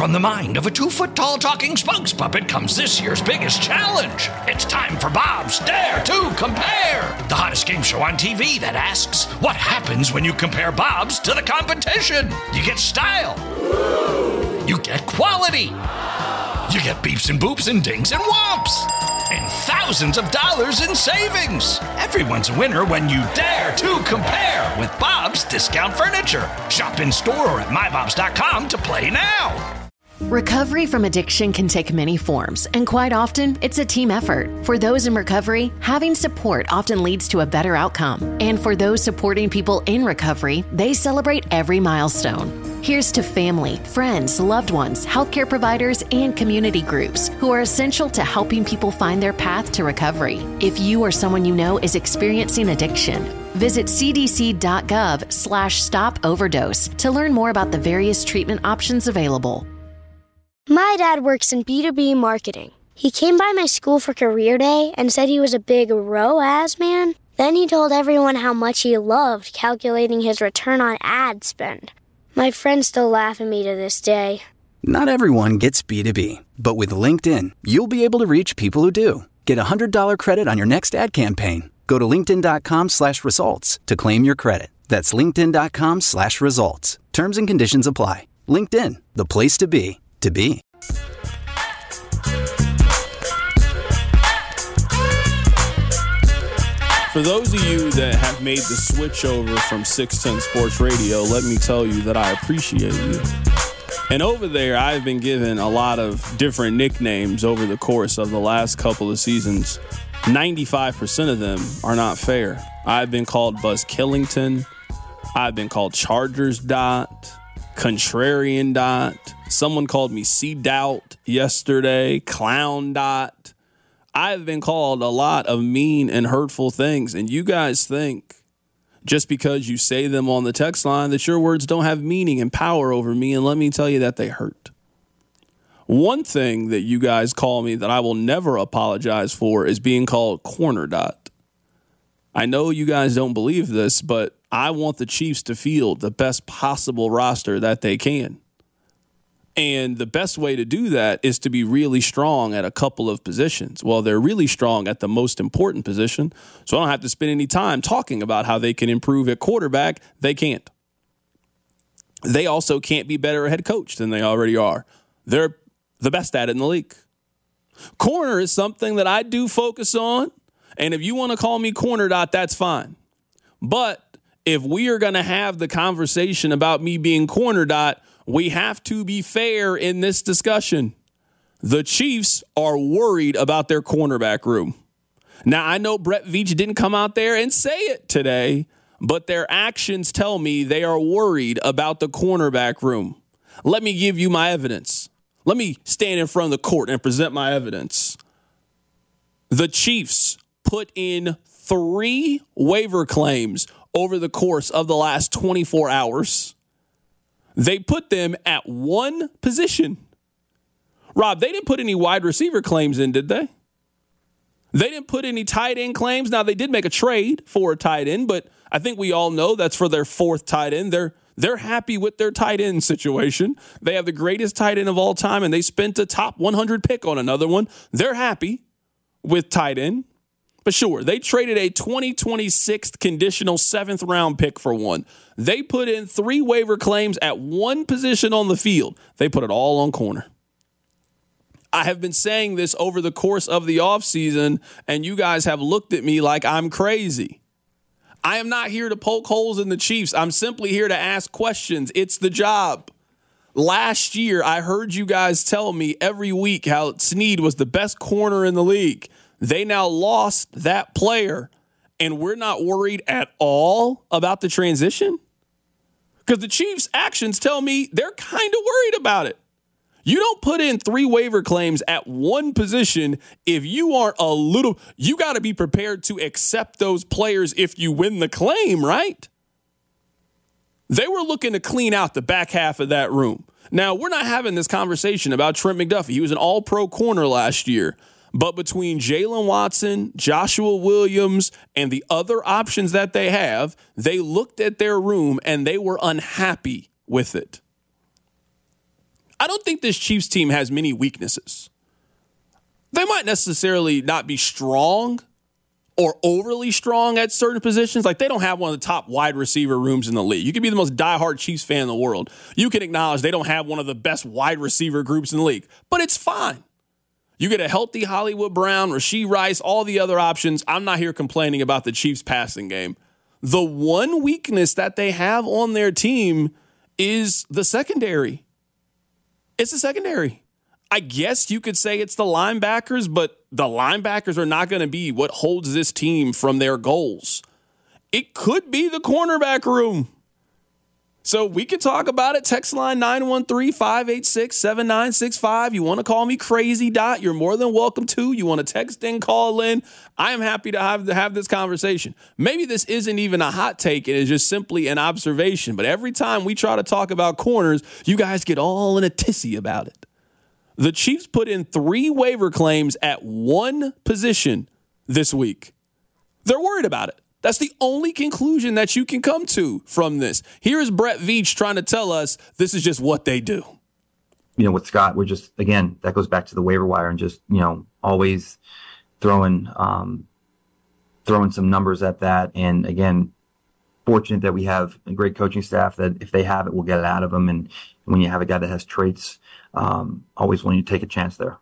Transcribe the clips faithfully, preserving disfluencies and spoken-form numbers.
From the mind of a two-foot-tall talking spokes puppet comes this year's biggest challenge. It's time for Bob's Dare to Compare, the hottest game show on T V that asks, what happens when you compare Bobs to the competition? You get style. You get quality. You get beeps and boops and dings and whomps. And thousands of dollars in savings. Everyone's a winner when you dare to compare with Bob's Discount Furniture. Shop in store or at my bobs dot com to play now. Recovery from addiction can take many forms, and quite often, it's a team effort. For those in recovery, having support often leads to a better outcome. And for those supporting people in recovery, they celebrate every milestone. Here's to family, friends, loved ones, healthcare providers, and community groups who are essential to helping people find their path to recovery. If you or someone you know is experiencing addiction, visit c d c dot gov slash stop overdose to learn more about the various treatment options available. My dad works in B two B marketing. He came by my school for career day and said he was a big R O A S man. Then he told everyone how much he loved calculating his return on ad spend. My friends still laugh at me to this day. Not everyone gets B two B, but with LinkedIn, you'll be able to reach people who do. Get a one hundred dollars credit on your next ad campaign. Go to linkedin dot com slash results to claim your credit. That's linkedin dot com slash results. Terms and conditions apply. LinkedIn, the place to be, to be. For those of you that have made the switch over from six ten Sports Radio, let me tell you that I appreciate you. And over there, I've been given a lot of different nicknames over the course of the last couple of seasons. ninety-five percent of them are not fair. I've been called Buzz Killington. I've been called Chargers Dot, Contrarian Dot. Someone called me C Doubt yesterday, Clown Dot. I've been called a lot of mean and hurtful things, and you guys think just because you say them on the text line that your words don't have meaning and power over me, and let me tell you that they hurt. One thing that you guys call me that I will never apologize for is being called Corner Dot. I know you guys don't believe this, but I want the Chiefs to field the best possible roster that they can. And the best way to do that is to be really strong at a couple of positions. Well, they're really strong at the most important position, so I don't have to spend any time talking about how they can improve at quarterback. They can't. They also can't be better a head coach than they already are. They're the best at it in the league. Corner is something that I do focus on, and if you want to call me Corner Dot, that's fine. But if we are going to have the conversation about me being Corner Dot, we have to be fair in this discussion. The Chiefs are worried about their cornerback room. Now, I know Brett Veach didn't come out there and say it today, but their actions tell me they are worried about the cornerback room. Let me give you my evidence. Let me stand in front of the court and present my evidence. The Chiefs put in three waiver claims over the course of the last twenty-four hours. They put them at one position. Rob, they didn't put any wide receiver claims in, did they? They didn't put any tight end claims. Now, they did make a trade for a tight end, but I think we all know that's for their fourth tight end. They're they're happy with their tight end situation. They have the greatest tight end of all time, and they spent a top one hundred pick on another one. They're happy with tight end. But sure, they traded a twenty twenty-six conditional seventh round pick for one. They put in three waiver claims at one position on the field. They put it all on corner. I have been saying this over the course of the offseason, and you guys have looked at me like I'm crazy. I am not here to poke holes in the Chiefs. I'm simply here to ask questions. It's the job. Last year, I heard you guys tell me every week how Snead was the best corner in the league. They now lost that player, and we're not worried at all about the transition? Because the Chiefs' actions tell me they're kind of worried about it. You don't put in three waiver claims at one position if you aren't a little... You got to be prepared to accept those players if you win the claim, right? They were looking to clean out the back half of that room. Now, we're not having this conversation about Trent McDuffie. He was an all-pro corner last year. But between Jalen Watson, Joshua Williams, and the other options that they have, they looked at their room and they were unhappy with it. I don't think this Chiefs team has many weaknesses. They might necessarily not be strong or overly strong at certain positions. Like, they don't have one of the top wide receiver rooms in the league. You can be the most diehard Chiefs fan in the world. You can acknowledge they don't have one of the best wide receiver groups in the league, but it's fine. You get a healthy Hollywood Brown, Rashee Rice, all the other options. I'm not here complaining about the Chiefs passing game. The one weakness that they have on their team is the secondary. It's the secondary. I guess you could say it's the linebackers, but the linebackers are not going to be what holds this team from their goals. It could be the cornerback room. So we can talk about it. Text line nine one three, five eight six, seven nine six five. You want to call me Crazy Dot? You're more than welcome to. You want to text in, call in? I am happy to have, to have this conversation. Maybe this isn't even a hot take. It is just simply an observation. But every time we try to talk about corners, you guys get all in a tizzy about it. The Chiefs put in three waiver claims at one position this week. They're worried about it. That's the only conclusion that you can come to from this. Here is Brett Veach trying to tell us this is just what they do. You know, with Scott, we're just, again, that goes back to the waiver wire and just, you know, always throwing, um, throwing some numbers at that. And again, fortunate that we have a great coaching staff that if they have it, we'll get it out of them. And when you have a guy that has traits, um, always want you to take a chance there.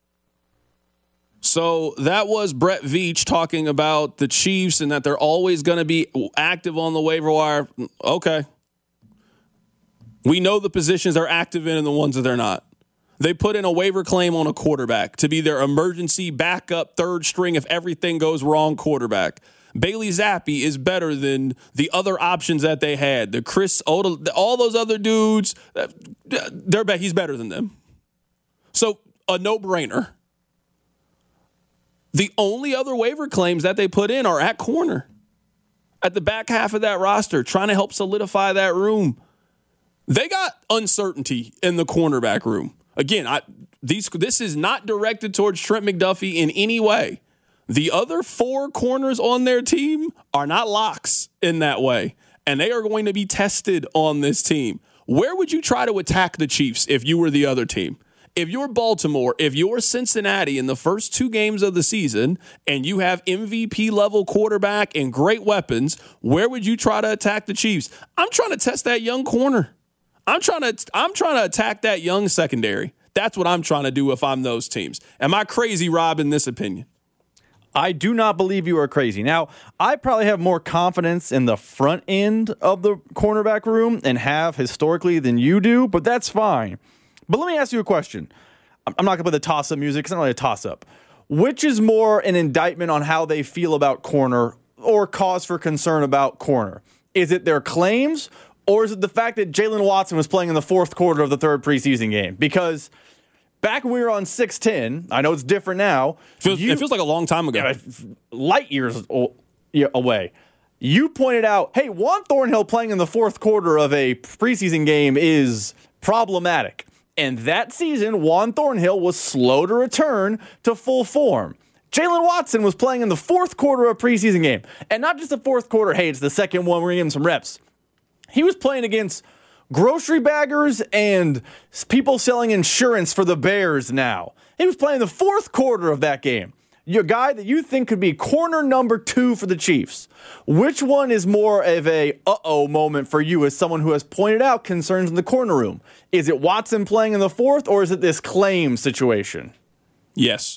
So that was Brett Veach talking about the Chiefs and that they're always going to be active on the waiver wire. Okay. We know the positions they're active in and the ones that they're not. They put in a waiver claim on a quarterback to be their emergency backup third string if everything goes wrong quarterback. Bailey Zappi is better than the other options that they had. The Chris Odell, all those other dudes, they're he's better than them. So a no-brainer. The only other waiver claims that they put in are at corner, at the back half of that roster, trying to help solidify that room. They got uncertainty in the cornerback room. Again, I, these this is not directed towards Trent McDuffie in any way. The other four corners on their team are not locks in that way, and they are going to be tested on this team. Where would you try to attack the Chiefs if you were the other team? If you're Baltimore, if you're Cincinnati in the first two games of the season and you have M V P level quarterback and great weapons, where would you try to attack the Chiefs? I'm trying to test that young corner. I'm trying to I'm trying to attack that young secondary. That's what I'm trying to do if I'm those teams. Am I crazy, Rob, in this opinion? I do not believe you are crazy. Now, I probably have more confidence in the front end of the cornerback room and have historically than you do, but that's fine. But let me ask you a question. I'm not going to put the toss-up music because it's not really a toss-up. Which is more an indictment on how they feel about corner or cause for concern about corner? Is it their claims or is it the fact that Jalen Watson was playing in the fourth quarter of the third preseason game? Because back when we were on six ten, I know it's different now. Feels, you, it feels like a long time ago. Yeah, light years away. You pointed out, hey, Juan Thornhill playing in the fourth quarter of a preseason game is problematic. And that season, Juan Thornhill was slow to return to full form. Jalen Watson was playing in the fourth quarter of a preseason game. And not just the fourth quarter, hey, it's the second one, we're going to give him some reps. He was playing against grocery baggers and people selling insurance for the Bears now. He was playing the fourth quarter of that game. Your guy that you think could be corner number two for the Chiefs. Which one is more of a uh-oh moment for you as someone who has pointed out concerns in the corner room? Is it Watson playing in the fourth or is it this claim situation? Yes.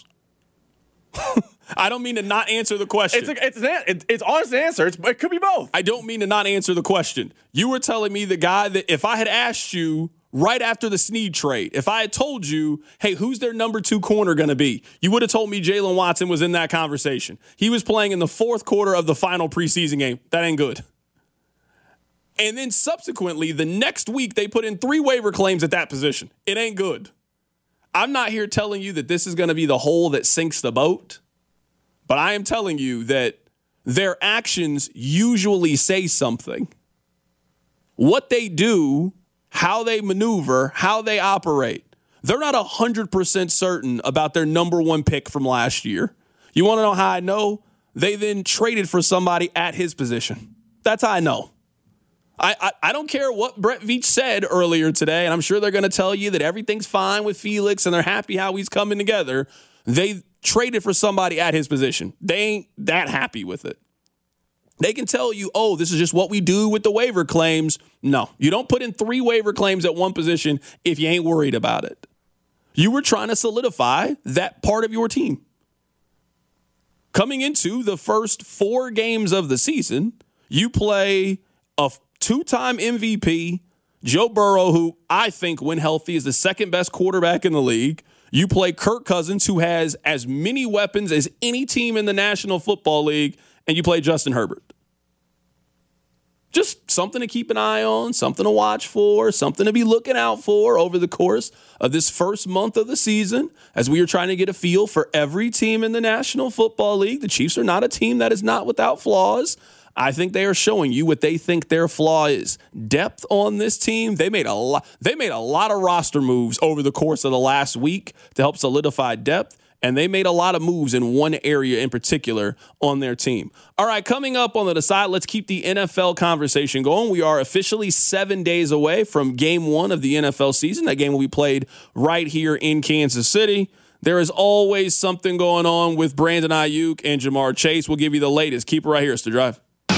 I don't mean to not answer the question. It's a, it's an it's honest answer. It's, it could be both. I don't mean to not answer the question. You were telling me the guy that if I had asked you right after the Snead trade, if I had told you, hey, who's their number two corner going to be? You would have told me Jalen Watson was in that conversation. He was playing in the fourth quarter of the final preseason game. That ain't good. And then subsequently, the next week, they put in three waiver claims at that position. It ain't good. I'm not here telling you that this is going to be the hole that sinks the boat, but I am telling you that their actions usually say something. What they do, how they maneuver, how they operate. They're not one hundred percent certain about their number one pick from last year. You want to know how I know? They then traded for somebody at his position. That's how I know. I, I, I don't care what Brett Veach said earlier today, and I'm sure they're going to tell you that everything's fine with Felix and they're happy how he's coming together. They traded for somebody at his position. They ain't that happy with it. They can tell you, oh, this is just what we do with the waiver claims. No, you don't put in three waiver claims at one position if you ain't worried about it. You were trying to solidify that part of your team. Coming into the first four games of the season, you play a two-time M V P, Joe Burrow, who I think, when healthy, is the second best quarterback in the league. You play Kirk Cousins, who has as many weapons as any team in the National Football League, and you play Justin Herbert. Just something to keep an eye on, something to watch for, something to be looking out for over the course of this first month of the season as we are trying to get a feel for every team in the National Football League. The Chiefs are not a team that is not without flaws. I think they are showing you what they think their flaw is. Depth on this team. They made a lot, they made a lot of roster moves over the course of the last week to help solidify depth. And they made a lot of moves in one area in particular on their team. All right, coming up on the side, let's keep the N F L conversation going. We are officially seven days away from game one of the N F L season. That game will be played right here in Kansas City. There is always something going on with Brandon Ayuk and Jamar Chase. We'll give you the latest. Keep it right here. It's The Drive.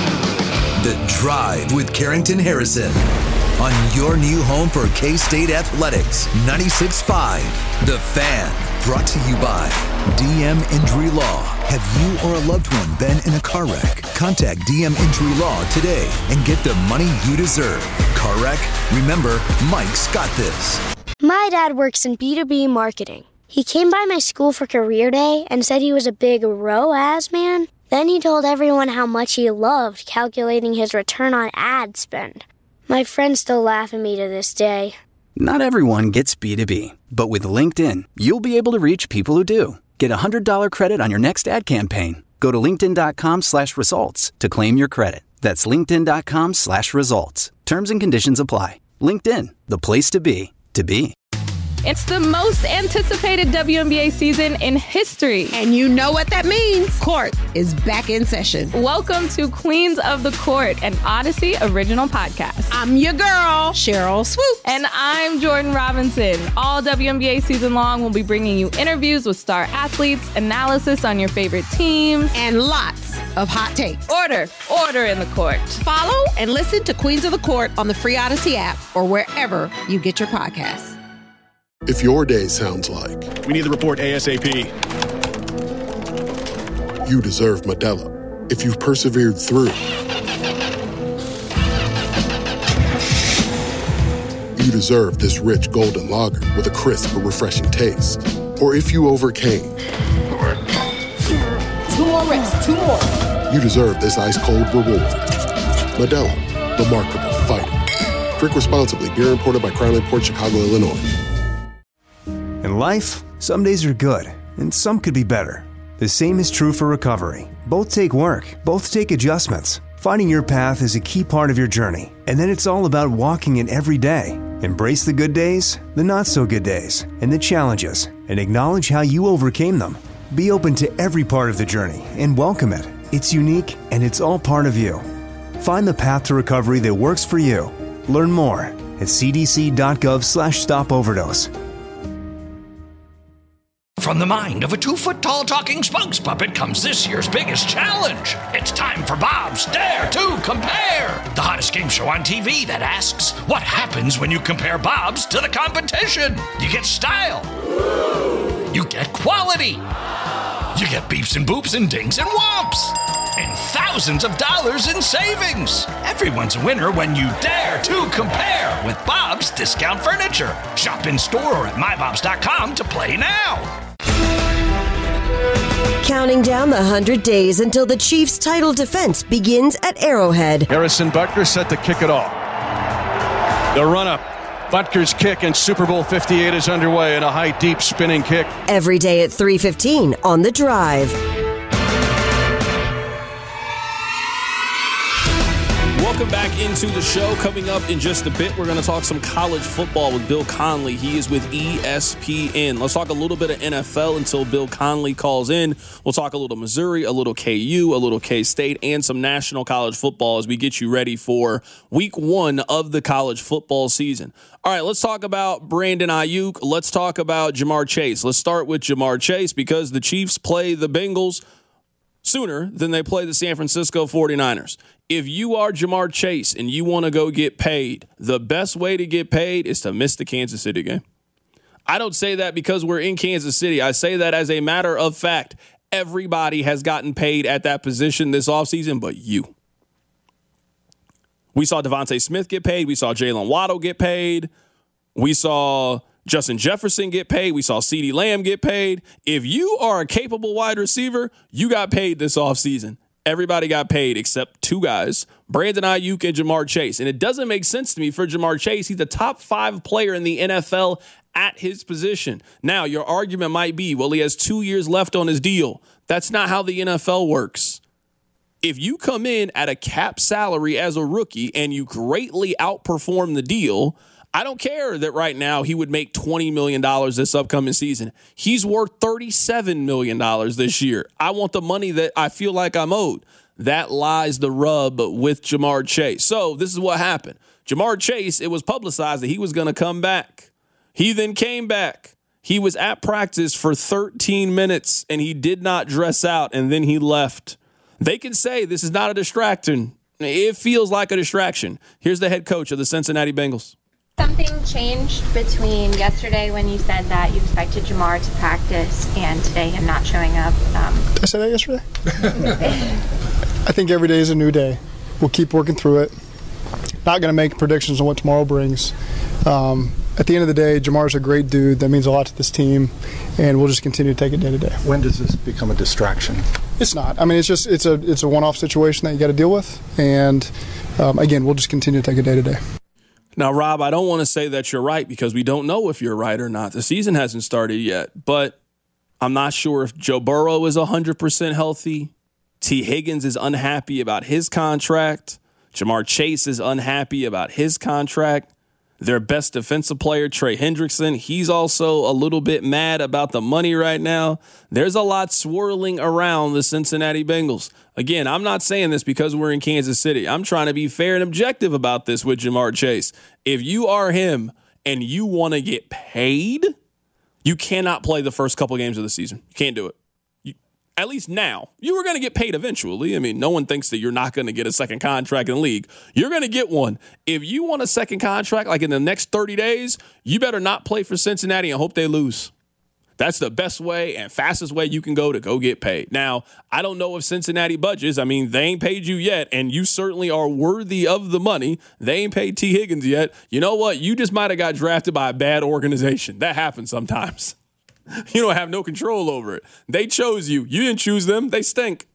The Drive with Carrington Harrison on your new home for K-State Athletics, ninety-six point five The Fan. Brought to you by D M Injury Law. Have you or a loved one been in a car wreck? Contact D M Injury Law today and get the money you deserve. Car wreck? Remember, Mike's got this. My dad works in B two B marketing. He came by my school for career day and said he was a big R O A S man. Then he told everyone how much he loved calculating his return on ad spend. My friends still laugh at me to this day. Not everyone gets B two B, but with LinkedIn, you'll be able to reach people who do. Get a one hundred dollars credit on your next ad campaign. Go to linkedin.com slash results to claim your credit. That's linkedin.com slash results. Terms and conditions apply. LinkedIn, the place to be, to be. It's the most anticipated W N B A season in history. And you know what that means. Court is back in session. Welcome to Queens of the Court, an Odyssey original podcast. I'm your girl, Cheryl Swoops. And I'm Jordan Robinson. All W N B A season long, we'll be bringing you interviews with star athletes, analysis on your favorite teams, and lots of hot takes. Order, order in the court. Follow and listen to Queens of the Court on the free Odyssey app or wherever you get your podcasts. If your day sounds like we need the report ASAP, you deserve Modelo. If you've persevered through, you deserve this rich golden lager with a crisp but refreshing taste. Or if you overcame, two more reps, two more. You deserve this ice cold reward. Modelo, the mark of a fighter. Drink responsibly. Beer imported by Crown Port Chicago, Illinois. In life, some days are good, and some could be better. The same is true for recovery. Both take work, both take adjustments. Finding your path is a key part of your journey, and then it's all about walking it every day. Embrace the good days, the not-so-good days, and the challenges, and acknowledge how you overcame them. Be open to every part of the journey and welcome it. It's unique, and it's all part of you. Find the path to recovery that works for you. Learn more at cdc.gov slash stop overdose. From the mind of a two-foot-tall talking spokes puppet comes this year's biggest challenge. It's time for Bob's Dare to Compare, the hottest game show on T V that asks, what happens when you compare Bob's to the competition? You get style. You get quality. You get beeps and boops and dings and whomps. And thousands of dollars in savings. Everyone's a winner when you dare to compare with Bob's Discount Furniture. Shop in store or at my bobs dot com to play now. Counting down the one hundred days until the Chiefs' title defense begins at Arrowhead. Harrison Butker set to kick it off. The run-up. Butker's kick in Super Bowl fifty-eight is underway, and a high, deep spinning kick. Every day at three fifteen on The Drive. Welcome back into the show. Coming up in just a bit, we're going to talk some college football with Bill Connelly. He is with E S P N. Let's talk a little bit of N F L until Bill Connelly calls in. We'll talk a little Missouri, a little K U, a little K-State, and some national college football as we get you ready for week one of the college football season. All right, let's talk about Brandon Aiyuk. Let's talk about Ja'Marr Chase. Let's start with Ja'Marr Chase because the Chiefs play the Bengals sooner than they play the San Francisco forty-niners. If you are Ja'Marr Chase and you want to go get paid, the best way to get paid is to miss the Kansas City game. I don't say that because we're in Kansas City. I say that as a matter of fact. Everybody has gotten paid at that position this offseason, but you. We saw Devontae Smith get paid. We saw Jalen Waddle get paid. We saw Justin Jefferson get paid. We saw CeeDee Lamb get paid. If you are a capable wide receiver, you got paid this offseason. Everybody got paid except two guys, Brandon Aiyuk and Ja'Marr Chase. And it doesn't make sense to me for Ja'Marr Chase. He's the top five player in the N F L at his position. Now, your argument might be, well, he has two years left on his deal. That's not how the N F L works. If you come in at a cap salary as a rookie and you greatly outperform the deal, I don't care that right now he would make twenty million dollars this upcoming season. He's worth thirty-seven million dollars this year. I want the money that I feel like I'm owed. That lies the rub with Ja'Marr Chase. So this is what happened. Ja'Marr Chase, it was publicized that he was going to come back. He then came back. He was at practice for thirteen minutes, and he did not dress out, and then he left. They can say this is not a distraction. It feels like a distraction. Here's the head coach of the Cincinnati Bengals. Something changed between yesterday when you said that you expected Ja'Marr to practice and today him not showing up. Um, Did I say that yesterday? I think every day is a new day. We'll keep working through it. Not going to make predictions on what tomorrow brings. Um, at the end of the day, Jamar's a great dude. That means a lot to this team, and we'll just continue to take it day to day. When does this become a distraction? It's not. I mean, it's just it's a it's a one-off situation that you got to deal with, and um, again, we'll just continue to take it day to day. Now, Rob, I don't want to say that you're right because we don't know if you're right or not. The season hasn't started yet, but I'm not sure if Joe Burrow is one hundred percent healthy. T. Higgins is unhappy about his contract. Ja'Marr Chase is unhappy about his contract. Their best defensive player, Trey Hendrickson, he's also a little bit mad about the money right now. There's a lot swirling around the Cincinnati Bengals. Again, I'm not saying this because we're in Kansas City. I'm trying to be fair and objective about this with Ja'Marr Chase. If you are him and you want to get paid, you cannot play the first couple games of the season. You can't do it. You, at least now. You were going to get paid eventually. I mean, no one thinks that you're not going to get a second contract in the league. You're going to get one. If you want a second contract like in the next thirty days, you better not play for Cincinnati and hope they lose. That's the best way and fastest way you can go to go get paid. Now, I don't know if Cincinnati budges. I mean, they ain't paid you yet, and you certainly are worthy of the money. They ain't paid T. Higgins yet. You know what? You just might have got drafted by a bad organization. That happens sometimes. You don't have no control over it. They chose you. You didn't choose them. They stink.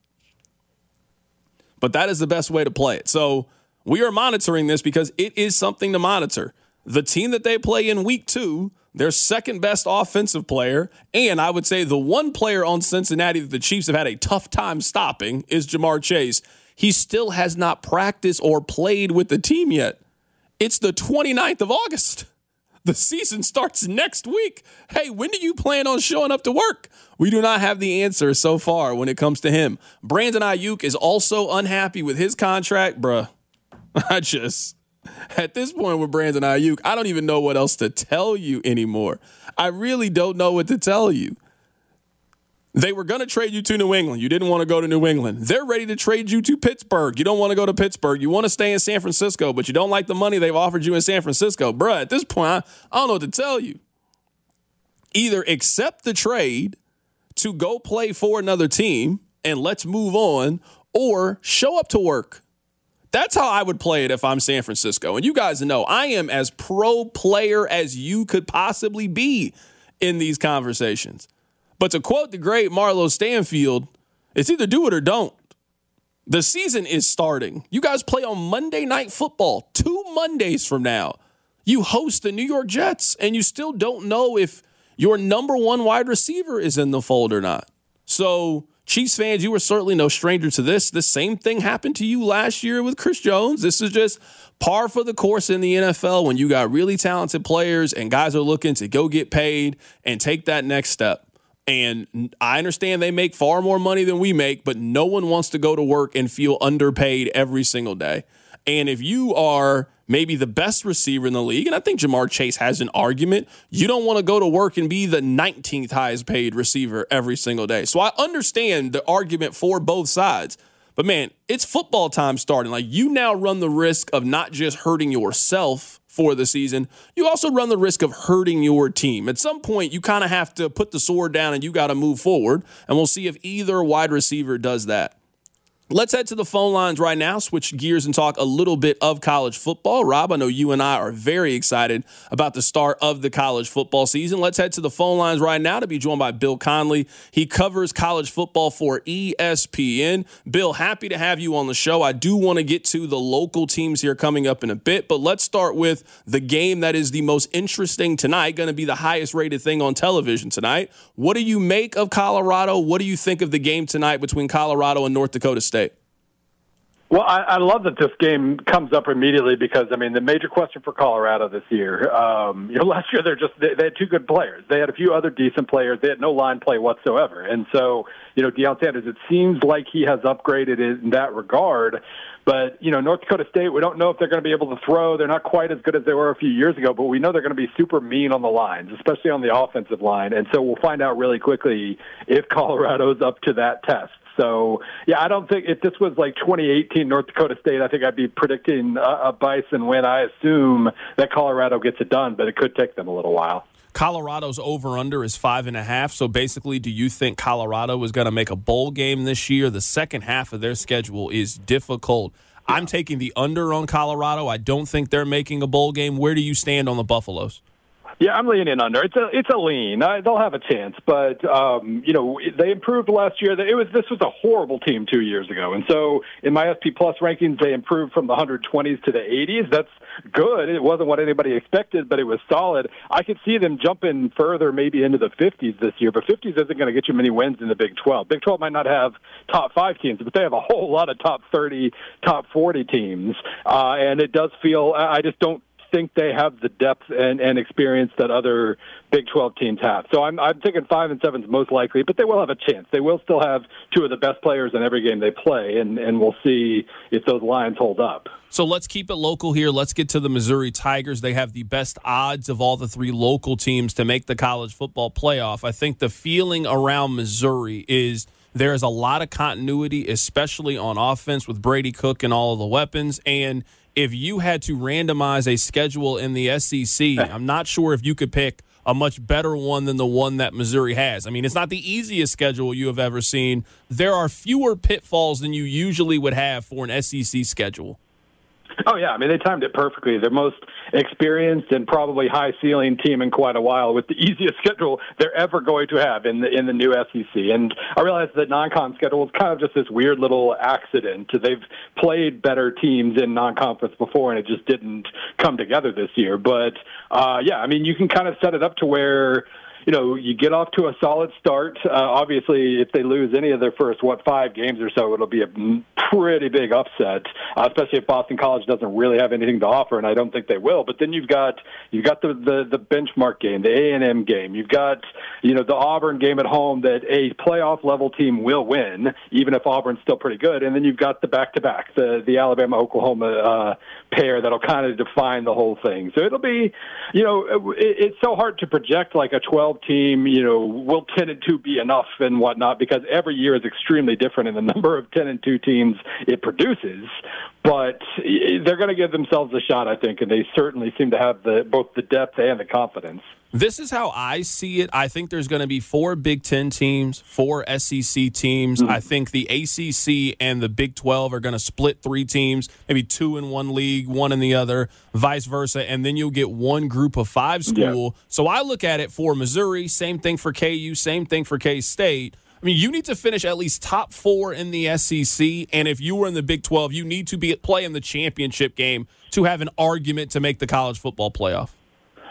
But that is the best way to play it. So we are monitoring this because it is something to monitor. The team that they play in week two, their second best offensive player, and I would say the one player on Cincinnati that the Chiefs have had a tough time stopping is Ja'Marr Chase. He still has not practiced or played with the team yet. It's the twenty-ninth of August. The season starts next week. Hey, when do you plan on showing up to work? We do not have the answer so far when it comes to him. Brandon Aiyuk is also unhappy with his contract. Bruh, I just... At this point with Brandon Aiyuk, I don't even know what else to tell you anymore. I really don't know what to tell you. They were going to trade you to New England. You didn't want to go to New England. They're ready to trade you to Pittsburgh. You don't want to go to Pittsburgh. You want to stay in San Francisco, but you don't like the money they've offered you in San Francisco. Bruh, at this point, I, I don't know what to tell you. Either accept the trade to go play for another team and let's move on, or show up to work. That's how I would play it if I'm San Francisco. And you guys know I am as pro player as you could possibly be in these conversations. But to quote the great Marlo Stanfield, it's either do it or don't. The season is starting. You guys play on Monday Night Football, two Mondays from now. You host the New York Jets, and you still don't know if your number one wide receiver is in the fold or not. So Chiefs fans, you were certainly no stranger to this. The same thing happened to you last year with Chris Jones. This is just par for the course in the N F L when you got really talented players and guys are looking to go get paid and take that next step. And I understand they make far more money than we make, but no one wants to go to work and feel underpaid every single day. And if you are maybe the best receiver in the league, and I think Jamar Chase has an argument, you don't want to go to work and be the nineteenth highest paid receiver every single day. So I understand the argument for both sides. But, man, it's football time starting. Like, you now run the risk of not just hurting yourself for the season, you also run the risk of hurting your team. At some point, you kind of have to put the sword down and you got to move forward, and we'll see if either wide receiver does that. Let's head to the phone lines right now, switch gears and talk a little bit of college football. Rob, I know you and I are very excited about the start of the college football season. Let's head to the phone lines right now to be joined by Bill Conley. He covers college football for E S P N. Bill, happy to have you on the show. I do want to get to the local teams here coming up in a bit, but let's start with the game that is the most interesting tonight, going to be the highest rated thing on television tonight. What do you make of Colorado? What do you think of the game tonight between Colorado and North Dakota State? Well, I, I love that this game comes up immediately because, I mean, the major question for Colorado this year, um, you know, last year they're just they, they had two good players. They had a few other decent players. They had no line play whatsoever. And so, you know, Deion Sanders, it seems like he has upgraded in that regard. But, you know, North Dakota State, we don't know if they're going to be able to throw. They're not quite as good as they were a few years ago, but we know they're going to be super mean on the lines, especially on the offensive line. And so we'll find out really quickly if Colorado's up to that test. So, yeah, I don't think if this was like twenty eighteen North Dakota State, I think I'd be predicting a, a Bison win. I assume that Colorado gets it done, but it could take them a little while. Colorado's over-under is five and a half. So basically, do you think Colorado is going to make a bowl game this year? The second half of their schedule is difficult. I'm taking the under on Colorado. I don't think they're making a bowl game. Where do you stand on the Buffaloes? Yeah, I'm leaning under. It's a it's a lean. I, they'll have a chance, but um, you know they improved last year. It was this was a horrible team two years ago, and so in my S P Plus rankings, they improved from the one hundred twenties to the eighties. That's good. It wasn't what anybody expected, but it was solid. I could see them jumping further, maybe into the fifties this year, but fifties isn't going to get you many wins in the Big twelve. Big twelve might not have top five teams, but they have a whole lot of top thirty, top forty teams, uh, and it does feel. I just don't think they have the depth and, and experience that other Big twelve teams have. So I'm, I'm thinking five and seven is most likely, but they will have a chance. They will still have two of the best players in every game they play, and, and we'll see if those lines hold up. So let's keep it local here. Let's get to the Missouri Tigers. They have the best odds of all the three local teams to make the college football playoff. I think the feeling around Missouri is there is a lot of continuity, especially on offense with Brady Cook and all of the weapons, and if you had to randomize a schedule in the S E C, I'm not sure if you could pick a much better one than the one that Missouri has. I mean, it's not the easiest schedule you have ever seen. There are fewer pitfalls than you usually would have for an S E C schedule. Oh, yeah. I mean, they timed it perfectly. They're most experienced and probably high-ceiling team in quite a while with the easiest schedule they're ever going to have in the in the new S E C. And I realize that non-con schedule is kind of just this weird little accident. They've played better teams in non-conference before, and it just didn't come together this year. But, uh, yeah, I mean, you can kind of set it up to where – you know, you get off to a solid start. Uh, obviously, if they lose any of their first, what, five games or so, it'll be a pretty big upset, uh, especially if Boston College doesn't really have anything to offer, and I don't think they will. But then you've got you've got the, the, the benchmark game, the A and M game. You've got, you know, the Auburn game at home that a playoff-level team will win, even if Auburn's still pretty good. And then you've got the back-to-back, the, the Alabama-Oklahoma uh, pair that'll kind of define the whole thing. So it'll be, you know, it, it's so hard to project like a twelve team, you know, will ten and two be enough and whatnot, because every year is extremely different in the number of ten and two teams it produces. But they're going to give themselves a shot, I think, and they certainly seem to have the both the depth and the confidence. This is how I see it. I think there's going to be four Big Ten teams, four S E C teams. Mm-hmm. I think the A C C and the Big twelve are going to split three teams, maybe two in one league, one in the other, vice versa, and then you'll get one group of five school. Yeah. So I look at it for Missouri, same thing for K U, same thing for K-State. I mean, you need to finish at least top four in the S E C, and if you were in the Big twelve, you need to be playing the championship game to have an argument to make the college football playoff.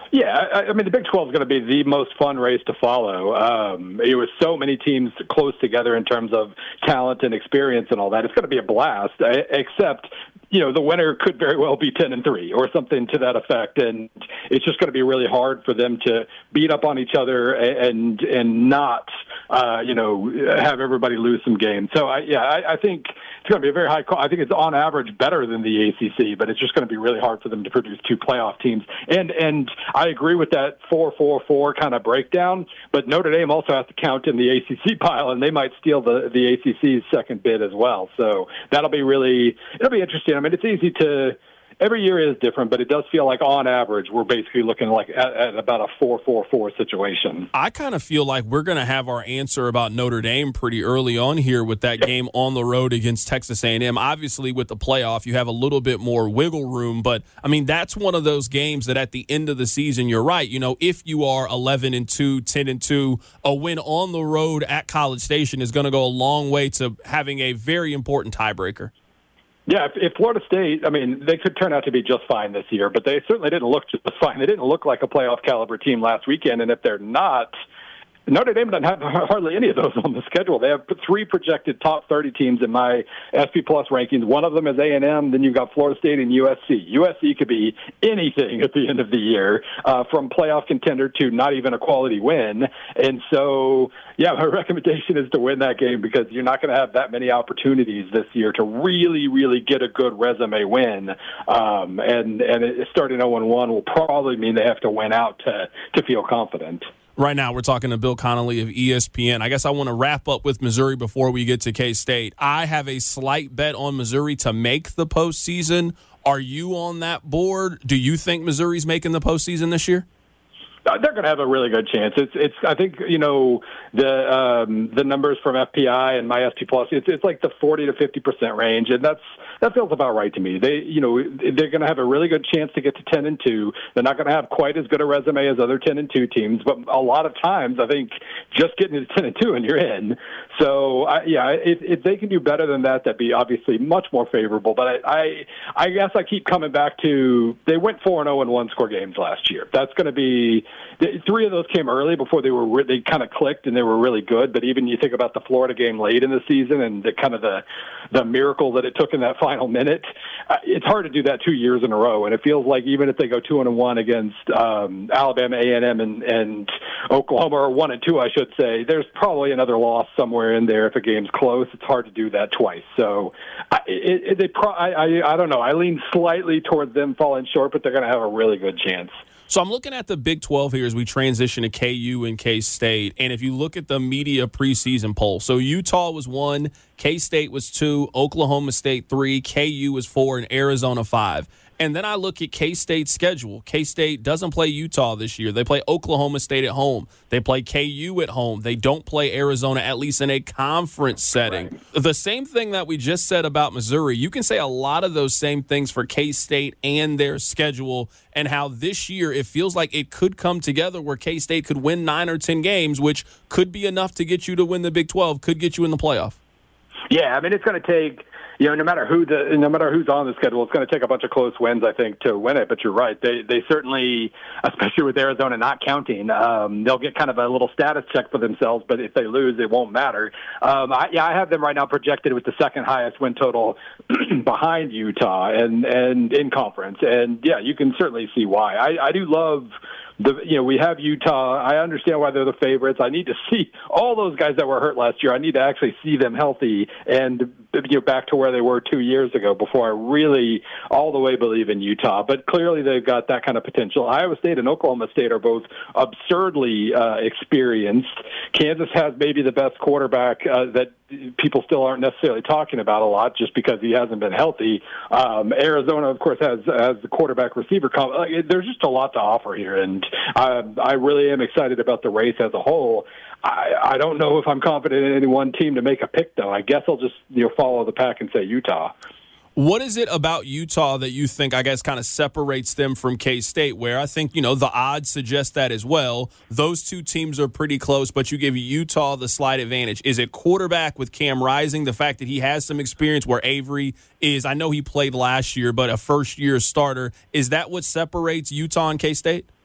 Yeah, I, I mean, the Big twelve is going to be the most fun race to follow. Um, it was so many teams close together in terms of talent and experience and all that. It's going to be a blast, except, you know, the winner could very well be ten and three or something to that effect. And it's just going to be really hard for them to beat up on each other and, and not, uh, you know, have everybody lose some games. So, I, yeah, I, I think it's going to be a very high call. I think it's on average better than the A C C, but it's just going to be really hard for them to produce two playoff teams. And, and I agree with that four four four kind of breakdown, but Notre Dame also has to count in the A C C pile, and they might steal the, the A C C's second bid as well. So that'll be really, it'll be interesting. I mean, it's easy to, every year is different, but it does feel like on average we're basically looking like at, at about a four four four situation. I kind of feel like we're going to have our answer about Notre Dame pretty early on here with that game on the road against Texas A and M. Obviously, with the playoff, you have a little bit more wiggle room, but I mean that's one of those games that at the end of the season, you're right. You know, if you are eleven and two, ten and two, a win on the road at College Station is going to go a long way to having a very important tiebreaker. Yeah, if, if Florida State, I mean, they could turn out to be just fine this year, but they certainly didn't look just fine. They didn't look like a playoff caliber team last weekend, and if they're not, Notre Dame doesn't have hardly any of those on the schedule. They have three projected top thirty teams in my S P Plus rankings. One of them is A and M. Then you've got Florida State and U S C. U S C could be anything at the end of the year, uh, from playoff contender to not even a quality win. And so, yeah, my recommendation is to win that game because you're not going to have that many opportunities this year to really, really get a good resume win. Um, and and it, starting oh and one will probably mean they have to win out to to feel confident. Right now, we're talking to Bill Connolly of E S P N. I guess I want to wrap up with Missouri before we get to K-State. I have a slight bet on Missouri to make the postseason. Are you on that board? Do you think Missouri's making the postseason this year? They're going to have a really good chance. It's, it's. I think you know the um, the numbers from F P I and my S P Plus. It's, it's like the forty to fifty percent range, and that's that feels about right to me. They, you know, they're going to have a really good chance to get to ten and two. They're not going to have quite as good a resume as other ten and two teams, but a lot of times, I think just getting to ten and two and you're in. So, I, yeah, if, if they can do better than that, that'd be obviously much more favorable. But I, I, I guess I keep coming back to they went four and zero in one score games last year. That's going to be. Three of those came early before they were they kind of clicked and they were really good. But even you think about the Florida game late in the season and the kind of the the miracle that it took in that final minute, uh, it's hard to do that two years in a row. And it feels like even if they go two and one against um, Alabama, A and M, and, and Oklahoma, or one and two, I should say, there's probably another loss somewhere in there if a game's close. It's hard to do that twice. So I, it, it, they pro- I, I I don't know. I lean slightly towards them falling short, but they're going to have a really good chance. So I'm looking at the Big twelve here as we transition to K U and K-State. And if you look at the media preseason poll, so Utah was one, K-State was two, Oklahoma State three, K U was four, and Arizona five. And then I look at K-State's schedule. K-State doesn't play Utah this year. They play Oklahoma State at home. They play K U at home. They don't play Arizona, at least in a conference setting. Right. The same thing that we just said about Missouri, you can say a lot of those same things for K-State and their schedule, and how this year it feels like it could come together where K-State could win nine or ten games, which could be enough to get you to win the Big twelve, could get you in the playoff. Yeah, I mean, it's going to take, you know, no matter who the, no matter who's on the schedule, it's going to take a bunch of close wins, I think, to win it. But you're right; they they certainly, especially with Arizona not counting, um, they'll get kind of a little status check for themselves. But if they lose, it won't matter. Um, I, yeah, I have them right now projected with the second highest win total behind Utah and and in conference. And yeah, you can certainly see why. I, I do love. The, you know, we have Utah. I understand why they're the favorites. I need to see all those guys that were hurt last year. I need to actually see them healthy and, you know, back to where they were two years ago before I really all the way believe in Utah. But clearly they've got that kind of potential. Iowa State and Oklahoma State are both absurdly uh, experienced. Kansas has maybe the best quarterback uh, that people still aren't necessarily talking about a lot just because he hasn't been healthy. Um, Arizona, of course, has has the quarterback receiver. Com- There's just a lot to offer here, and I, I really am excited about the race as a whole. I, I don't know if I'm confident in any one team to make a pick, though. I guess I'll just you know follow the pack and say Utah. What is it about Utah that you think, I guess, kind of separates them from K-State, where I think, you know, the odds suggest that as well? Those two teams are pretty close, but you give Utah the slight advantage. Is it quarterback with Cam Rising, the fact that he has some experience where Avery is, I know he played last year, but a first-year starter? Is that what separates Utah and K-State?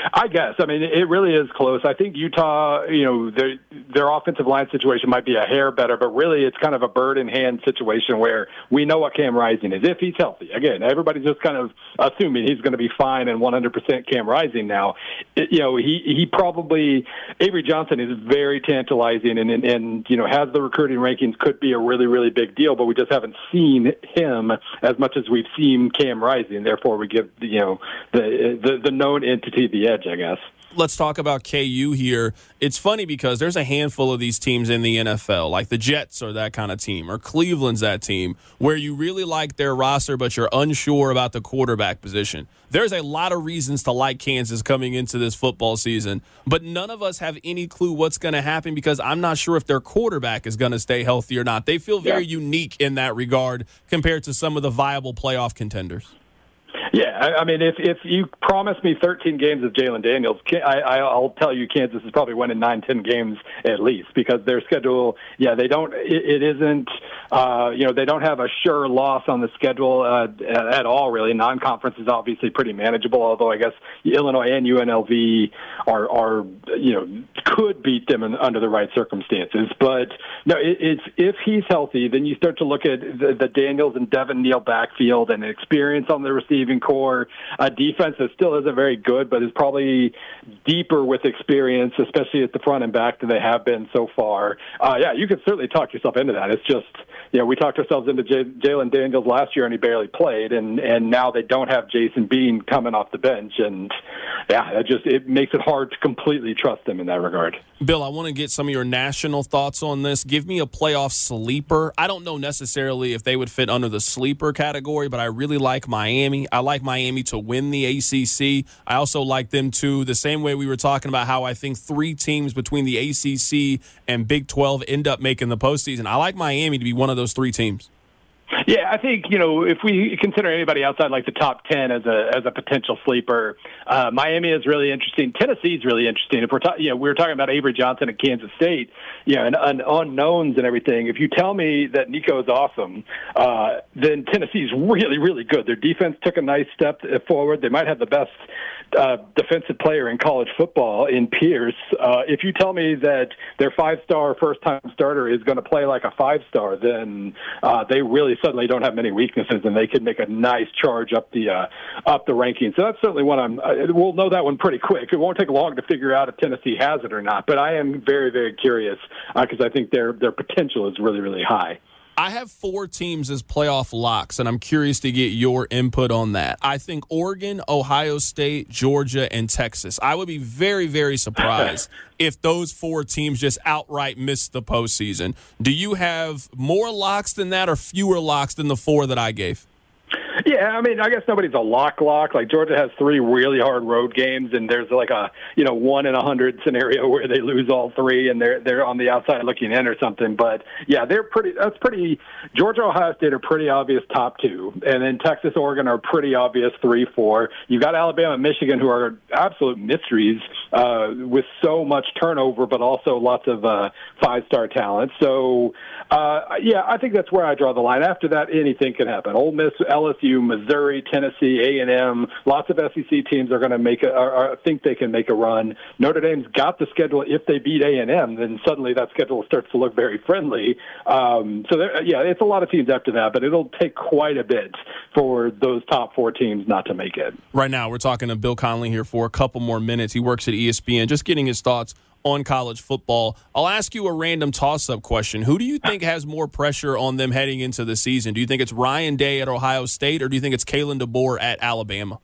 I guess. I mean, it really is close. I think Utah, you know, their their offensive line situation might be a hair better, but really it's kind of a bird in hand situation where we know what Cam Rising is if he's healthy. Again, everybody's just kind of assuming he's going to be fine and one hundred percent Cam Rising now. It, you know, he he probably Avery Johnson is very tantalizing and, and and you know has the recruiting rankings, could be a really really big deal, but we just haven't seen him as much as we've seen Cam Rising. Therefore, we give you know the the, the known entity the edge, I guess. Let's talk about K U here. It's funny because there's a handful of these teams in the N F L, like the Jets are that kind of team, or Cleveland's that team, where you really like their roster, but you're unsure about the quarterback position. There's a lot of reasons to like Kansas coming into this football season, but none of us have any clue what's going to happen because I'm not sure if their quarterback is going to stay healthy or not. They feel very yeah. unique in that regard compared to some of the viable playoff contenders. Yeah, I, I mean, if if you promise me thirteen games of Jalen Daniels, I, I'll tell you Kansas is probably winning nine, ten games at least because their schedule, yeah, they don't, it, it isn't, uh, you know, they don't have a sure loss on the schedule uh, at all, really. Non-conference is obviously pretty manageable, although I guess Illinois and U N L V are, are you know, could beat them in, under the right circumstances. But, no, it, it's if he's healthy, then you start to look at the, the Daniels and Devin Neal backfield and experience on the receiving core, a defense that still isn't very good, but is probably deeper with experience, especially at the front and back than they have been so far. Uh, yeah, you could certainly talk yourself into that. It's just, you know, we talked ourselves into J- Jalen Daniels last year and he barely played, and, and now they don't have Jason Bean coming off the bench, and yeah, it just it makes it hard to completely trust them in that regard. Bill, I want to get some of your national thoughts on this. Give me a playoff sleeper. I don't know necessarily if they would fit under the sleeper category, but I really like Miami. I like Miami to win the A C C. I also like them to, the same way we were talking about how I think three teams between the A C C and Big twelve end up making the postseason. I like Miami to be one of those three teams. Yeah, I think, you know, if we consider anybody outside like the top ten as a as a potential sleeper, uh, Miami is really interesting. Tennessee is really interesting. If we're talking, you know, we were talking about Avery Johnson at Kansas State, you know, and, and unknowns and everything. If you tell me that Nico is awesome, uh, then Tennessee's really, really good. Their defense took a nice step forward. They might have the best uh, defensive player in college football in Pierce. Uh, if you tell me that their five-star first-time starter is going to play like a five-star, then uh, they really suddenly don't have many weaknesses, and they could make a nice charge up the uh, up the rankings. So that's certainly one I'm. Uh, we'll know that one pretty quick. It won't take long to figure out if Tennessee has it or not. But I am very, very curious because uh, I think their their potential is really, really high. I have four teams as playoff locks, and I'm curious to get your input on that. I think Oregon, Ohio State, Georgia, and Texas. I would be very, very surprised if those four teams just outright missed the postseason. Do you have more locks than that or fewer locks than the four that I gave? Yeah, I mean, I guess nobody's a lock lock. Like Georgia has three really hard road games, and there's like a you know one in a hundred scenario where they lose all three, and they're they're on the outside looking in or something. But yeah, they're pretty. That's pretty. Georgia, Ohio State are pretty obvious top two, and then Texas, Oregon are pretty obvious three, four. You've got Alabama, and Michigan, who are absolute mysteries uh, with so much turnover, but also lots of uh, five star talent. So uh, yeah, I think that's where I draw the line. After that, anything can happen. Ole Miss, L S U, Missouri, Tennessee, A and M, lots of S E C teams are going to make a, or, or think they can make a run. Notre Dame's got the schedule. If they beat A and M, then suddenly that schedule starts to look very friendly. Um, so, there, yeah, it's a lot of teams after that, but it'll take quite a bit for those top four teams not to make it. Right now, we're talking to Bill Connelly here for a couple more minutes. He works at E S P N, just getting his thoughts on college football. I'll ask you a random toss-up question. Who do you think has more pressure on them heading into the season? Do you think it's Ryan Day at Ohio State, or do you think it's Kalen DeBoer at Alabama?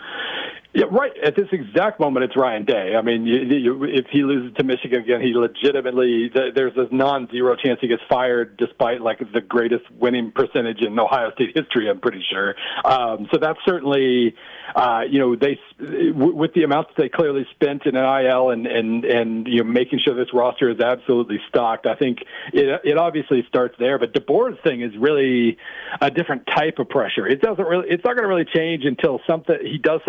Yeah, right. At this exact moment, it's Ryan Day. I mean, you, you, if he loses to Michigan again, he legitimately, there's a non-zero chance he gets fired despite, like, the greatest winning percentage in Ohio State history, I'm pretty sure. Um, so that's certainly, uh, you know, they, with the amounts that they clearly spent in N I L and, and, and you know, making sure this roster is absolutely stocked, I think it, it obviously starts there. But DeBoer's thing is really a different type of pressure. It doesn't really, it's not going to really change until something, he does something that, say,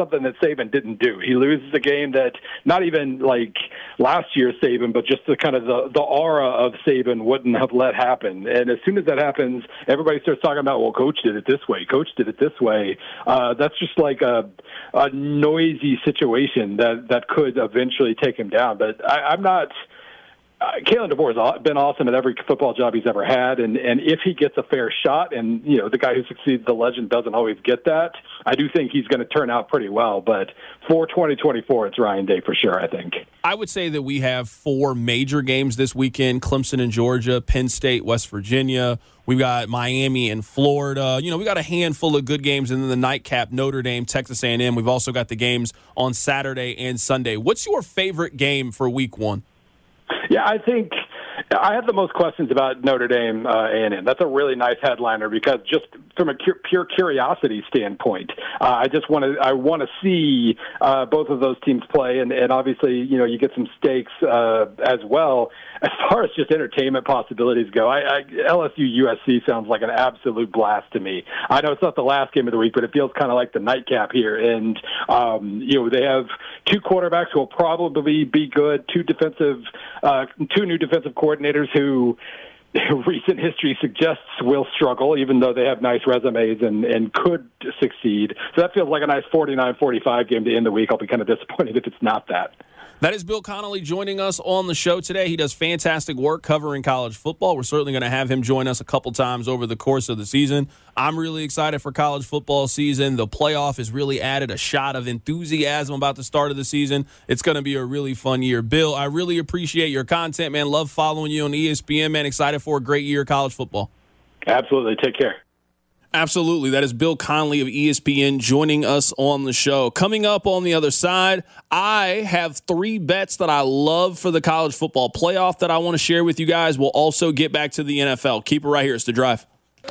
Saban didn't do. He loses a game that not even like last year's Saban, but just the kind of the, the aura of Saban wouldn't have let happen. And as soon as that happens, everybody starts talking about, well, coach did it this way, coach did it this way. Uh, that's just like a, a noisy situation that, that could eventually take him down. But I, I'm not – Uh, Kalen DeBoer has been awesome at every football job he's ever had, and, and if he gets a fair shot, and you know the guy who succeeds, the legend, doesn't always get that, I do think he's going to turn out pretty well. But for twenty twenty-four, it's Ryan Day for sure, I think. I would say that we have four major games this weekend: Clemson and Georgia, Penn State, West Virginia. We've got Miami and Florida. You know, we got a handful of good games, and then the nightcap, Notre Dame, Texas A and M. We've also got the games on Saturday and Sunday. What's your favorite game for week one? Yeah, I think I have the most questions about Notre Dame uh, A and M. That's a really nice headliner because just from a cu- pure curiosity standpoint, uh, I just want to I want to see uh, both of those teams play, and, and obviously, you know, you get some stakes uh, as well. As far as just entertainment possibilities go, I, I, L S U U S C sounds like an absolute blast to me. I know it's not the last game of the week, but it feels kind of like the nightcap here. And um, you know, they have two quarterbacks who will probably be good, two defensive, uh, two new defensive coordinators who recent history suggests will struggle, even though they have nice resumes and, and could succeed. So that feels like a nice forty-nine forty-five game to end the week. I'll be kind of disappointed if it's not that. That is Bill Connolly joining us on the show today. He does fantastic work covering college football. We're certainly going to have him join us a couple times over the course of the season. I'm really excited for college football season. The playoff has really added a shot of enthusiasm about the start of the season. It's going to be a really fun year. Bill, I really appreciate your content, man. Love following you on E S P N, man. Excited for a great year of college football. Absolutely. Take care. Absolutely. That is Bill Connolly of E S P N joining us on the show. Coming up on the other side, I have three bets that I love for the college football playoff that I want to share with you guys. We'll also get back to the N F L. Keep it right here. It's The Drive.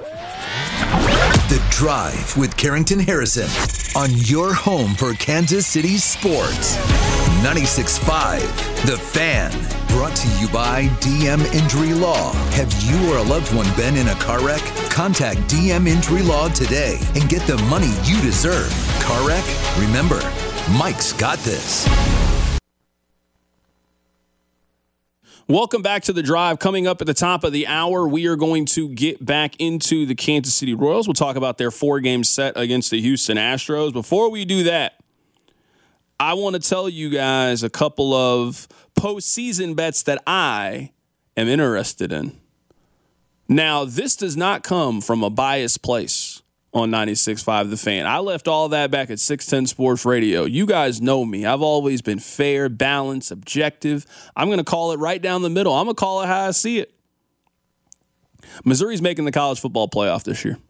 The Drive with Carrington Harrison on your home for Kansas City sports. ninety-six point five The Fan. Brought to you by D M Injury Law. Have you or a loved one been in a car wreck? Contact D M Injury Law today and get the money you deserve. Car wreck? Remember, Mike's got this. Welcome back to The Drive. Coming up at the top of the hour, we are going to get back into the Kansas City Royals. We'll talk about their four-game set against the Houston Astros. Before we do that, I want to tell you guys a couple of postseason bets that I am interested in. Now, this does not come from a biased place on ninety-six point five The Fan. I left all that back at six ten Sports Radio. You guys know me. I've always been fair, balanced, objective. I'm going to call it right down the middle. I'm going to call it how I see it. Missouri's making the college football playoff this year.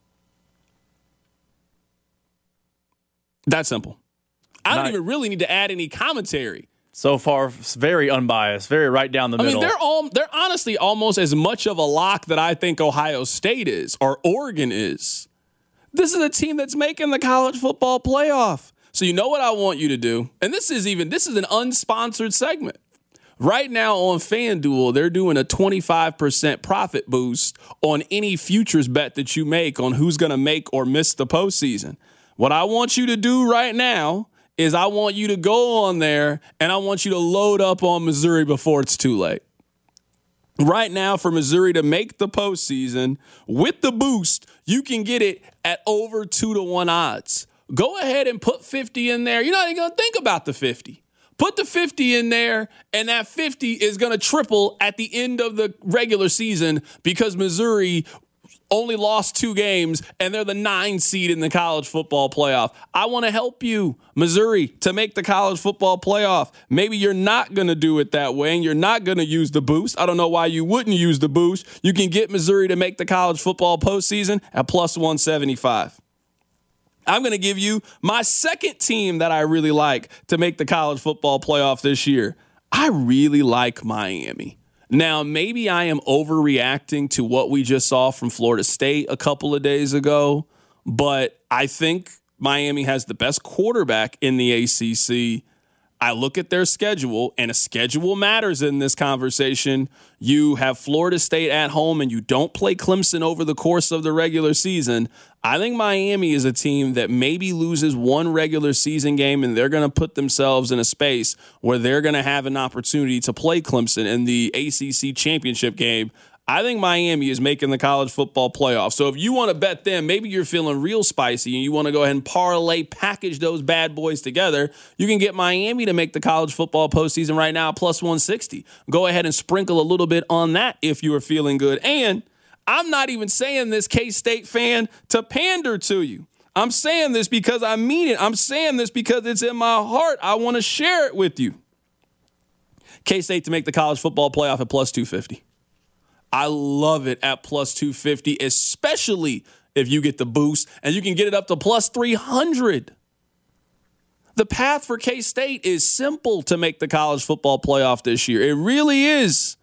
That's simple. I don't Not, even really need to add any commentary. So far, very unbiased, very right down the I middle. I mean, they're all they're honestly almost as much of a lock that I think Ohio State is or Oregon is. This is a team that's making the college football playoff. So you know what I want you to do? And this is even this is an unsponsored segment. Right now on FanDuel, they're doing a twenty-five percent profit boost on any futures bet that you make on who's going to make or miss the postseason. What I want you to do right now is I want you to go on there and I want you to load up on Missouri before it's too late. Right now, for Missouri to make the postseason with the boost, you can get it at over two to one odds. Go ahead and put fifty in there. You're not even going to think about the fifty. Put the fifty in there, and that fifty is going to triple at the end of the regular season because Missouri only lost two games, and they're the nine seed in the college football playoff. I want to help you, Missouri, to make the college football playoff. Maybe you're not going to do it that way, and you're not going to use the boost. I don't know why you wouldn't use the boost. You can get Missouri to make the college football postseason at plus one seventy-five. I'm going to give you my second team that I really like to make the college football playoff this year. I really like Miami. Now, maybe I am overreacting to what we just saw from Florida State a couple of days ago, but I think Miami has the best quarterback in the A C C. I look at their schedule, and a schedule matters in this conversation. You have Florida State at home, and you don't play Clemson over the course of the regular season. I think Miami is a team that maybe loses one regular season game, and they're going to put themselves in a space where they're going to have an opportunity to play Clemson in the A C C championship game. I think Miami is making the college football playoff. So if you want to bet them, maybe you're feeling real spicy and you want to go ahead and parlay, package those bad boys together, you can get Miami to make the college football postseason right now, plus one sixty. Go ahead and sprinkle a little bit on that if you are feeling good. And I'm not even saying this, K-State fan, to pander to you. I'm saying this because I mean it. I'm saying this because it's in my heart. I want to share it with you. K-State to make the college football playoff at plus two fifty. I love it at plus two fifty, especially if you get the boost, and you can get it up to plus three hundred. The path for K-State is simple to make the college football playoff this year. It really is.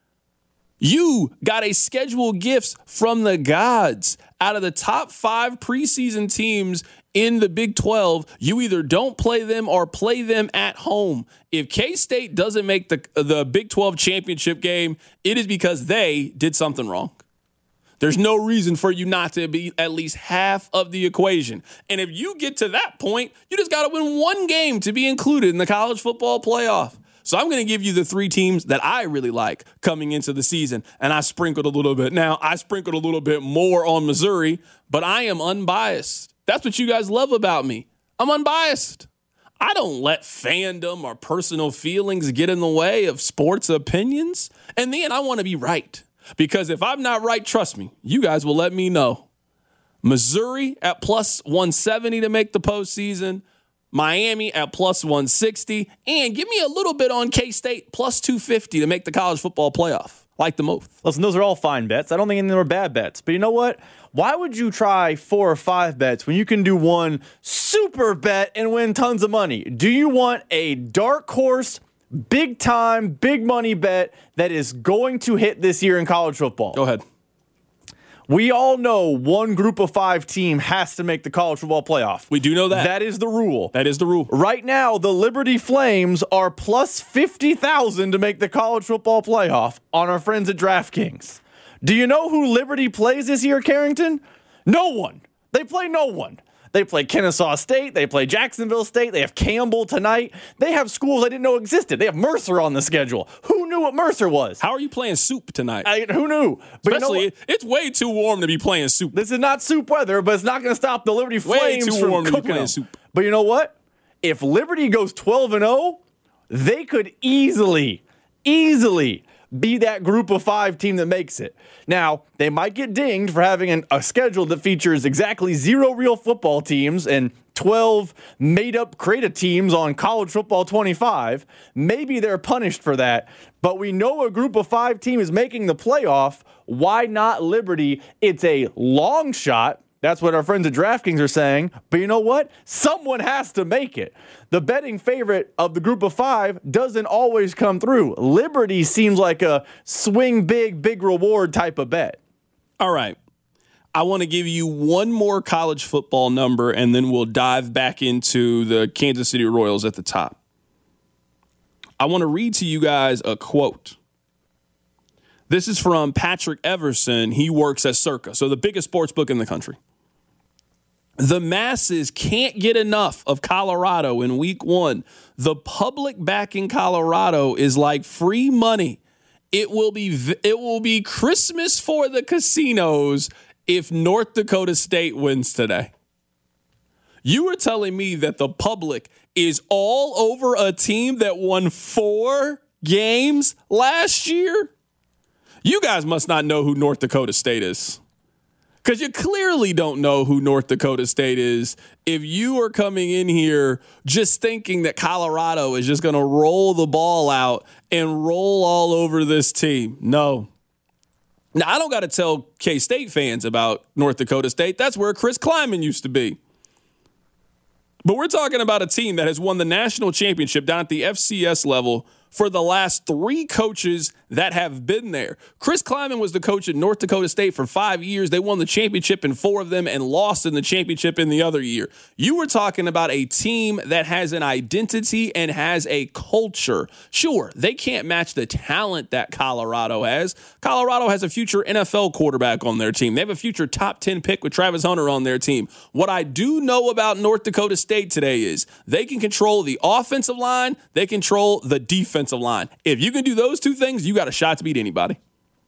You got a scheduled gift from the gods. Out of the top five preseason teams in the Big twelve, you either don't play them or play them at home. If K-State doesn't make the, the Big twelve championship game, it is because they did something wrong. There's no reason for you not to be at least half of the equation. And if you get to that point, you just got to win one game to be included in the college football playoff. So I'm going to give you the three teams that I really like coming into the season, and I sprinkled a little bit. Now, I sprinkled a little bit more on Missouri, but I am unbiased. That's what you guys love about me. I'm unbiased. I don't let fandom or personal feelings get in the way of sports opinions. And then I want to be right, because if I'm not right, trust me, you guys will let me know. Missouri at plus one seventy to make the postseason. Miami at plus one sixty, and give me a little bit on K-State plus two fifty to make the college football playoff. Like the most. Listen, those are all fine bets. I don't think any of them are bad bets. But you know what? Why would you try four or five bets when you can do one super bet and win tons of money? Do you want a dark horse, big time, big money bet that is going to hit this year in college football? Go ahead. We all know one group of five team has to make the college football playoff. We do know that. That is the rule. That is the rule. Right now, the Liberty Flames are plus fifty thousand to make the college football playoff on our friends at DraftKings. Do you know who Liberty plays this year, Carrington? No one. They play no one. They play Kennesaw State. They play Jacksonville State. They have Campbell tonight. They have schools I didn't know existed. They have Mercer on the schedule. Who knew what Mercer was? How are you playing soup tonight? I, who knew? But Especially, you know it's way too warm to be playing soup. This is not soup weather, but it's not going to stop the Liberty Flames way too from warm cooking to be playing them. soup. But you know what? If Liberty goes twelve and oh, they could easily, easily be that group of five team that makes it. Now, they might get dinged for having an, a schedule that features exactly zero real football teams and twelve made-up creative teams on College Football twenty-five. Maybe they're punished for that. But we know a group of five team is making the playoff. Why not Liberty? It's a long shot. That's what our friends at DraftKings are saying. But you know what? Someone has to make it. The betting favorite of the group of five doesn't always come through. Liberty seems like a swing big, big reward type of bet. All right. I want to give you one more college football number, and then we'll dive back into the Kansas City Royals at the top. I want to read to you guys a quote. This is from Patrick Everson. He works at Circa, so the biggest sports book in the country. The masses can't get enough of Colorado in week one. The public backing Colorado is like free money. It will be it will be Christmas for the casinos if North Dakota State wins today. You were telling me that the public is all over a team that won four games last year? You guys must not know who North Dakota State is. Because you clearly don't know who North Dakota State is if you are coming in here just thinking that Colorado is just going to roll the ball out and roll all over this team. No. Now, I don't got to tell K-State fans about North Dakota State. That's where Chris Kleiman used to be. But we're talking about a team that has won the national championship down at the F C S level for the last three coaches that have been there. Chris Kleiman was the coach at North Dakota State for five years. They won the championship in four of them and lost in the championship in the other year. You were talking about a team that has an identity and has a culture. Sure, they can't match the talent that Colorado has. Colorado has a future N F L quarterback on their team. They have a future top ten pick with Travis Hunter on their team. What I do know about North Dakota State today is they can control the offensive line, they control the defensive line. If you can do those two things, you got a shot to beat anybody.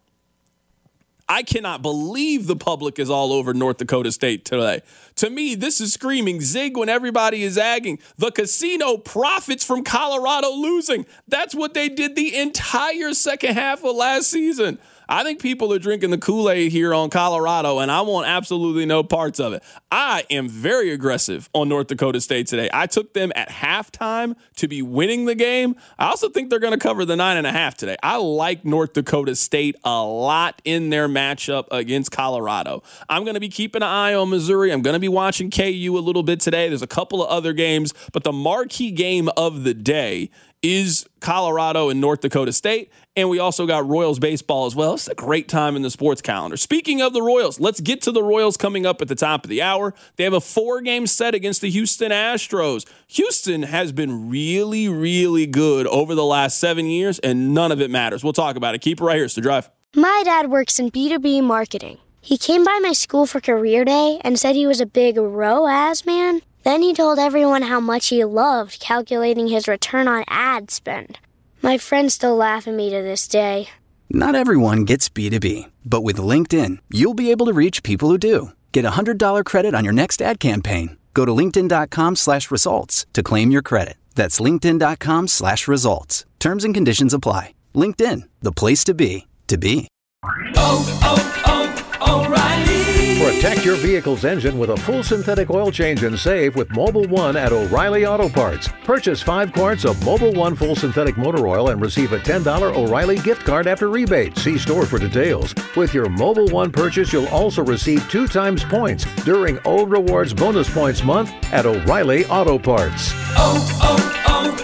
I cannot believe the public is all over North Dakota State today. To me, this is screaming zig when everybody is zagging. The casino profits from Colorado losing. That's what they did the entire second half of last season. I think people are drinking the Kool-Aid here on Colorado, and I want absolutely no parts of it. I am very aggressive on North Dakota State today. I took them at halftime to be winning the game. I also think they're going to cover the nine and a half today. I like North Dakota State a lot in their matchup against Colorado. I'm going to be keeping an eye on Missouri. I'm going to be watching K U a little bit today. There's a couple of other games, but the marquee game of the day is Colorado and North Dakota State. And we also got Royals baseball as well. It's a great time in the sports calendar. Speaking of the Royals, let's get to the Royals coming up at the top of the hour. They have a four-game set against the Houston Astros. Houston has been really, really good over the last seven years, and none of it matters. We'll talk about it. Keep it right here. It's The Drive. My dad works in B two B marketing. He came by my school for career day and said he was a big R O A S man. Then he told everyone how much he loved calculating his return on ad spend. My friends still laugh at me to this day. Not everyone gets B two B, but with LinkedIn, you'll be able to reach people who do. Get a one hundred dollars credit on your next ad campaign. Go to linkedin.com slash results to claim your credit. That's linkedin.com slash results. Terms and conditions apply. LinkedIn, the place to be, to be. Oh, oh, oh, O'Reilly. Protect your vehicle's engine with a full synthetic oil change and save with Mobil one at O'Reilly Auto Parts. Purchase five quarts of Mobil one full synthetic motor oil and receive a ten dollars O'Reilly gift card after rebate. See store for details. With your Mobil one purchase, you'll also receive two times points during Old Rewards Bonus Points Month at O'Reilly Auto Parts. Oh,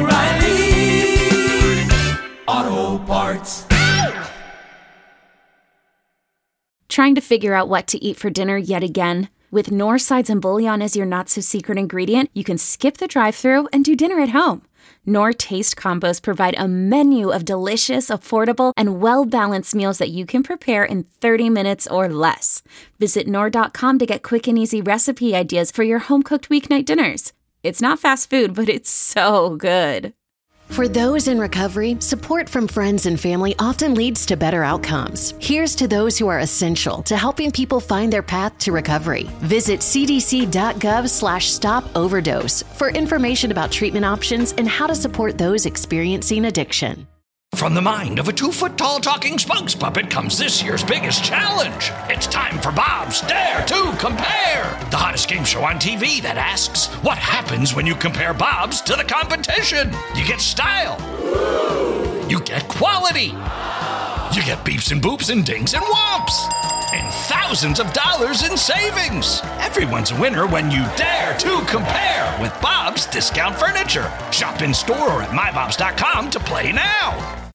oh, oh, O'Reilly Auto Parts. Trying to figure out what to eat for dinner yet again? With Knorr Sides and Bouillon as your not-so-secret ingredient, you can skip the drive-thru and do dinner at home. Knorr Taste Combos provide a menu of delicious, affordable, and well-balanced meals that you can prepare in thirty minutes or less. Visit Knorr dot com to get quick and easy recipe ideas for your home-cooked weeknight dinners. It's not fast food, but it's so good. For those in recovery, support from friends and family often leads to better outcomes. Here's to those who are essential to helping people find their path to recovery. Visit cdc.gov slash stop overdose for information about treatment options and how to support those experiencing addiction. From the mind of a two-foot-tall talking spokes puppet comes this year's biggest challenge. It's time for Bob's Dare to Compare, the hottest game show on T V that asks, what happens when you compare Bob's to the competition? You get style. You get quality. You get beeps and boops and dings and whomps. And thousands of dollars in savings. Everyone's a winner when you dare to compare with Bob's Discount Furniture. Shop in store or at my bobs dot com to play now.